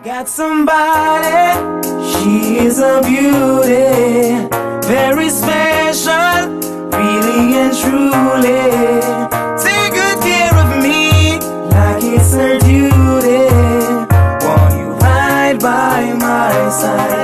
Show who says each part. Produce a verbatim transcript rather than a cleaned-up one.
Speaker 1: Got somebody, she is a beauty, very special, really and truly. Take good care of me, like it's her duty. Won't you ride by my side?